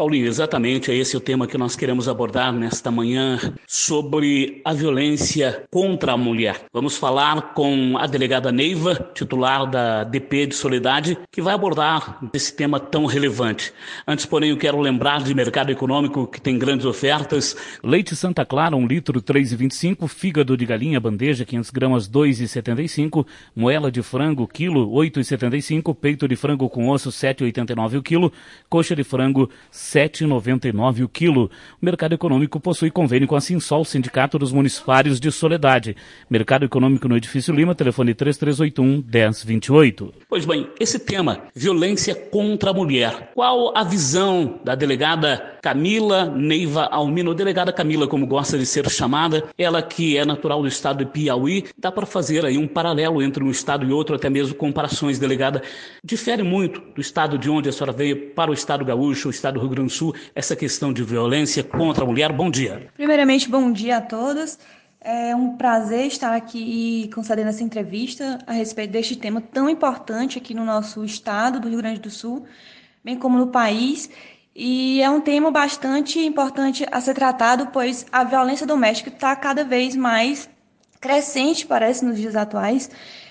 Paulinho, exatamente, é esse o tema que nós queremos abordar nesta manhã, sobre a violência contra a mulher. Vamos falar com a delegada Neiva, titular da DP de Soledade, que vai abordar esse tema tão relevante. Antes, porém, eu quero lembrar de mercado econômico, que tem grandes ofertas. Leite Santa Clara, 1 litro, R$ 3,25. Fígado de galinha, bandeja, 500 gramas, R$ 2,75. Moela de frango, quilo, R$ 8,75. Peito de frango com osso, R$ 7,89 o quilo. Coxa de frango, R$ 7,99 o quilo. O mercado econômico possui convênio com a Sinsol, Sindicato dos Municipários de Soledade. Mercado econômico no Edifício Lima, telefone 3381-1028. Pois bem, esse tema, violência contra a mulher. Qual a visão da delegada Camila Neiva Almino? Delegada Camila, como gosta de ser chamada, ela que é natural do estado de Piauí, dá para fazer aí um paralelo entre um estado e outro, até mesmo comparações, delegada. Difere muito do estado de onde a senhora veio para o estado gaúcho, o estado do Rio Grande do Sul, essa questão de violência contra a mulher. Bom dia. Primeiramente, bom dia a todos. É um prazer estar aqui concedendo essa entrevista a respeito deste tema tão importante aqui no nosso estado do Rio Grande do Sul, bem como no país. E é um tema bastante importante a ser tratado, pois a violência doméstica está cada vez mais crescente, parece, nos dias atuais.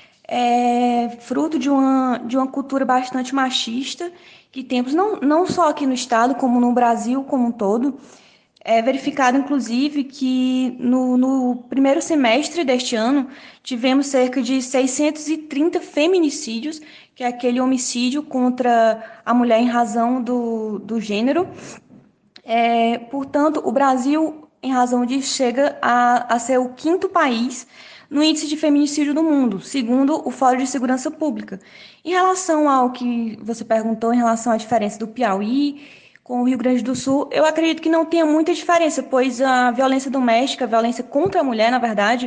É fruto de uma cultura bastante machista que temos não só aqui no estado, como no Brasil como um todo. É verificado, inclusive, que no primeiro semestre deste ano tivemos cerca de 630 feminicídios, que é aquele homicídio contra a mulher em razão do gênero. Portanto, o Brasil, em razão disso, chega a ser o quinto país no índice de feminicídio do mundo, segundo o Fórum de Segurança Pública. Em relação ao que você perguntou, em relação à diferença do Piauí com o Rio Grande do Sul, eu acredito que não tenha muita diferença, pois a violência doméstica, a violência contra a mulher, na verdade,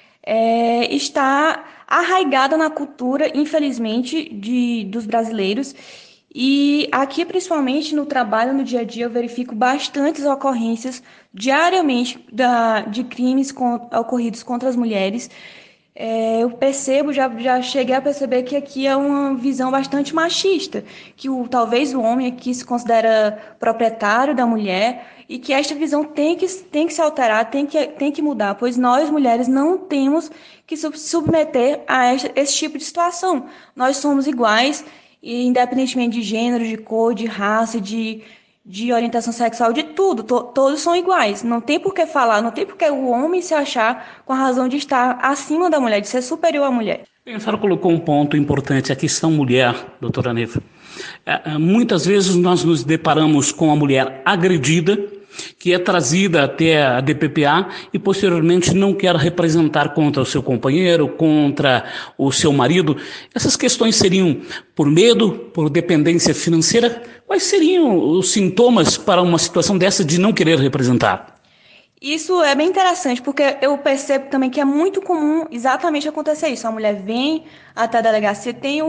está arraigada na cultura, infelizmente, dos brasileiros. E aqui, principalmente no trabalho, no dia a dia, eu verifico bastantes ocorrências diariamente de crimes ocorridos contra as mulheres. Eu percebo, já cheguei a perceber que aqui é uma visão bastante machista, que talvez o homem aqui se considera proprietário da mulher e que esta visão tem que se alterar, tem que mudar, pois nós, mulheres, não temos que submeter a esse tipo de situação. Nós somos iguais, e independentemente de gênero, de cor, de raça, de orientação sexual, de tudo, todos são iguais. Não tem por que falar, não tem por que o homem se achar com a razão de estar acima da mulher, de ser superior à mulher. A senhora colocou um ponto importante, a questão mulher, doutora Neiva. Muitas vezes nós nos deparamos com a mulher agredida, que é trazida até a DPPA e posteriormente não quer representar contra o seu companheiro, contra o seu marido. Essas questões seriam por medo, por dependência financeira? Quais seriam os sintomas para uma situação dessa de não querer representar? Isso é bem interessante, porque eu percebo também que é muito comum exatamente acontecer isso. A mulher vem até a delegacia, tem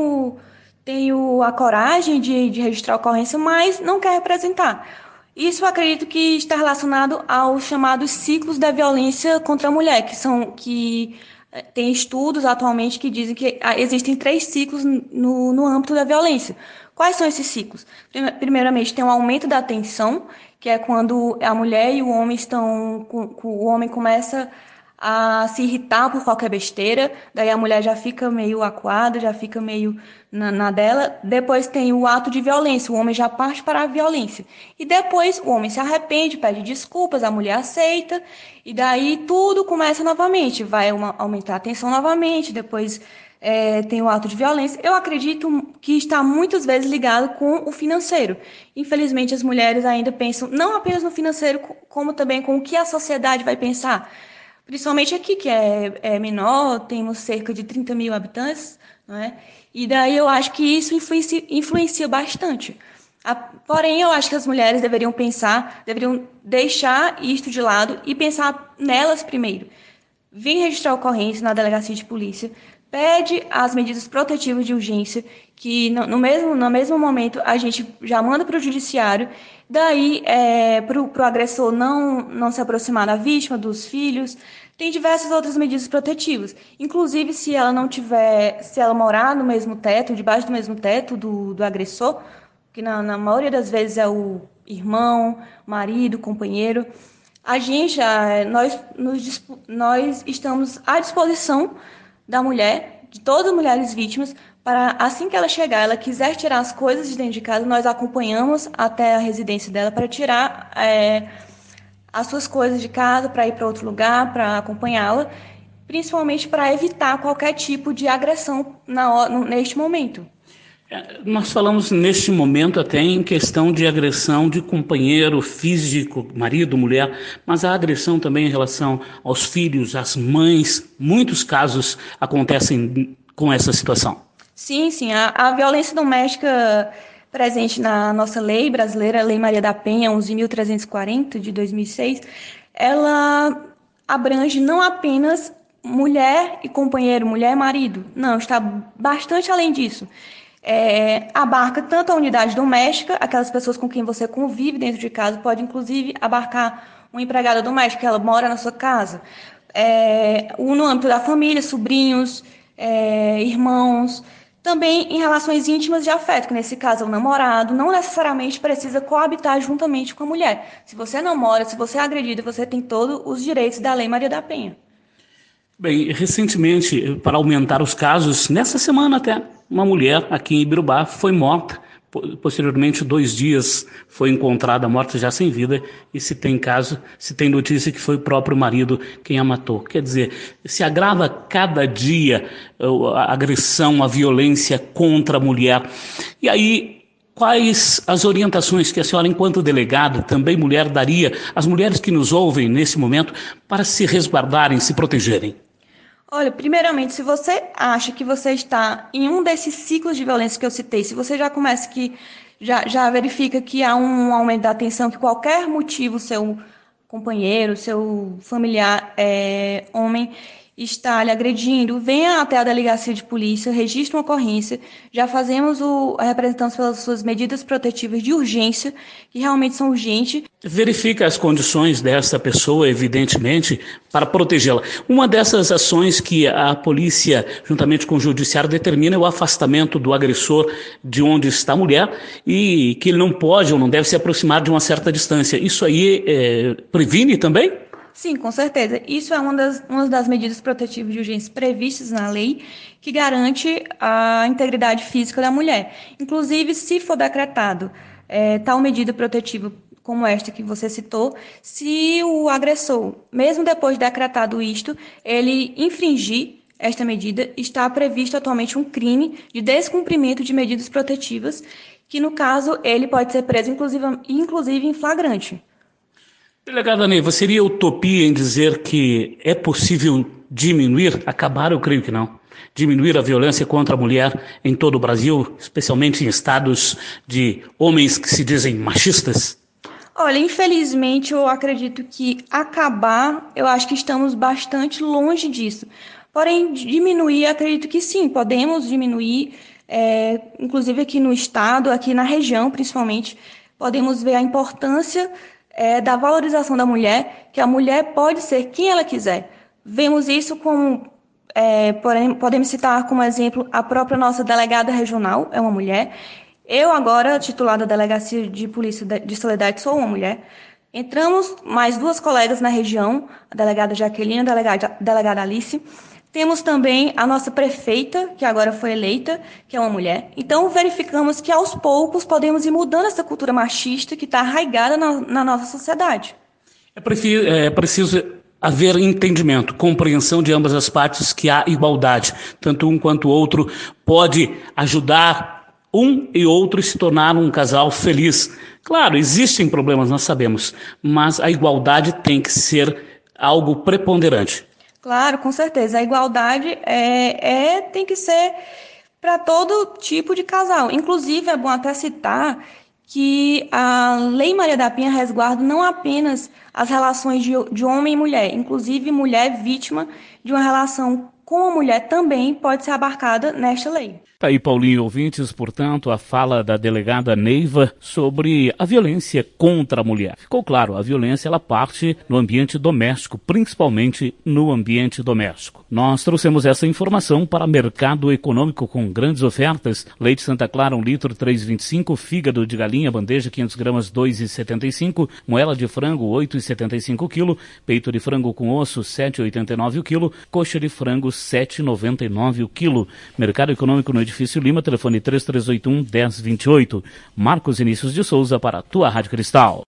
a coragem de registrar a ocorrência, mas não quer representar. Isso eu acredito que está relacionado aos chamados ciclos da violência contra a mulher, que tem estudos atualmente que dizem que existem 3 ciclos no âmbito da violência. Quais são esses ciclos? Primeiramente, tem um aumento da tensão, que é quando a mulher e o homem o homem começa a se irritar por qualquer besteira, daí a mulher já fica meio acuada, já fica meio na dela. Depois tem o ato de violência, o homem já parte para a violência. E depois o homem se arrepende, pede desculpas, a mulher aceita, e daí tudo começa novamente, vai aumentar a tensão novamente, depois tem o ato de violência. Eu acredito que está muitas vezes ligado com o financeiro. Infelizmente, as mulheres ainda pensam não apenas no financeiro, como também com o que a sociedade vai pensar. Principalmente aqui, que é menor, temos cerca de 30 mil habitantes, não é? E daí eu acho que isso influencia bastante. Porém, eu acho que as mulheres deveriam deixar isto de lado e pensar nelas primeiro. Vem registrar ocorrência na delegacia de polícia, pede as medidas protetivas de urgência, que no mesmo momento a gente já manda para o judiciário, daí para o agressor não se aproximar da vítima, dos filhos. Tem diversas outras medidas protetivas, inclusive se ela morar no mesmo teto, debaixo do mesmo teto do agressor, que na maioria das vezes é irmão, marido, companheiro. A gente, nós estamos à disposição da mulher, de todas as mulheres vítimas, para assim que ela chegar, ela quiser tirar as coisas de dentro de casa, nós acompanhamos até a residência dela para tirar as suas coisas de casa, para ir para outro lugar, para acompanhá-la, principalmente para evitar qualquer tipo de agressão neste momento. Nós falamos neste momento até em questão de agressão de companheiro físico, marido, mulher, mas a agressão também em relação aos filhos, às mães, muitos casos acontecem com essa situação. Sim, sim, a violência doméstica presente na nossa lei brasileira, a Lei Maria da Penha 11.340, de 2006, ela abrange não apenas mulher e companheiro, mulher e marido, não, está bastante além disso. Abarca tanto a unidade doméstica, aquelas pessoas com quem você convive dentro de casa, pode inclusive abarcar uma empregada doméstica, que ela mora na sua casa. No âmbito da família, sobrinhos, irmãos, também em relações íntimas de afeto, que nesse caso é o namorado, não necessariamente precisa coabitar juntamente com a mulher. Se você namora, se você é agredido, você tem todos os direitos da Lei Maria da Penha. Bem, recentemente, para aumentar os casos, nessa semana até, uma mulher aqui em Ibirubá foi morta. Posteriormente, 2 dias, foi encontrada morta já sem vida, e se tem notícia que foi o próprio marido quem a matou. Quer dizer, se agrava cada dia a agressão, a violência contra a mulher. E aí, quais as orientações que a senhora, enquanto delegada, também mulher, daria às mulheres que nos ouvem nesse momento para se resguardarem, se protegerem? Olha, primeiramente, se você acha que você está em um desses ciclos de violência que eu citei, se você já verifica que há um aumento da tensão, que qualquer motivo seu companheiro, seu familiar homem está lhe agredindo, venha até a delegacia de polícia, registre uma ocorrência, já representamos pelas suas medidas protetivas de urgência, que realmente são urgentes. Verifica as condições dessa pessoa, evidentemente, para protegê-la. Uma dessas ações que a polícia, juntamente com o judiciário, determina é o afastamento do agressor de onde está a mulher e que ele não pode ou não deve se aproximar de uma certa distância. Isso aí previne também? Sim, com certeza. Isso é uma das medidas protetivas de urgência previstas na lei, que garante a integridade física da mulher. Inclusive, se for decretado tal medida protetiva como esta que você citou, se o agressor, mesmo depois de decretado isto, ele infringir esta medida, está previsto atualmente um crime de descumprimento de medidas protetivas, que no caso ele pode ser preso inclusive em flagrante. Delegada Neiva, seria utopia em dizer que é possível acabar, eu creio que não, diminuir a violência contra a mulher em todo o Brasil, especialmente em estados de homens que se dizem machistas? Olha, infelizmente eu acredito que eu acho que estamos bastante longe disso. Porém, diminuir, acredito que sim, podemos diminuir, inclusive aqui no estado, aqui na região principalmente, podemos ver a importância da valorização da mulher, que a mulher pode ser quem ela quiser. Vemos isso porém, podemos citar como exemplo a própria nossa delegada regional, é uma mulher. Eu agora, titular da Delegacia de Polícia de Soledade, sou uma mulher. Entramos mais 2 colegas na região, a delegada Jaqueline e a delegada Alice. Temos também a nossa prefeita, que agora foi eleita, que é uma mulher. Então, verificamos que, aos poucos, podemos ir mudando essa cultura machista que está arraigada na nossa sociedade. É preciso haver entendimento, compreensão de ambas as partes, que há igualdade. Tanto um quanto o outro pode ajudar um e outro a se tornar um casal feliz. Claro, existem problemas, nós sabemos, mas a igualdade tem que ser algo preponderante. Claro, com certeza. A igualdade tem que ser para todo tipo de casal. Inclusive, é bom até citar que a Lei Maria da Penha resguarda não apenas as relações de homem e mulher, inclusive mulher vítima de uma relação com a mulher também pode ser abarcada nesta lei. Tá aí, Paulinho, ouvintes, portanto, a fala da delegada Neiva sobre a violência contra a mulher. Ficou claro, a violência ela parte no ambiente doméstico, principalmente no ambiente doméstico. Nós trouxemos essa informação para Mercado Econômico com grandes ofertas. Leite Santa Clara, 1 litro, 3,25. Fígado de galinha, bandeja, 500 gramas, 2,75. Moela de frango, 8,75 kg. Peito de frango com osso, 7,89 o quilo. Coxa de frango, 7,99 o quilo. Mercado Econômico no Edifício Lima, telefone 3381-1028. Marcos Vinícius de Souza para a tua Rádio Cristal.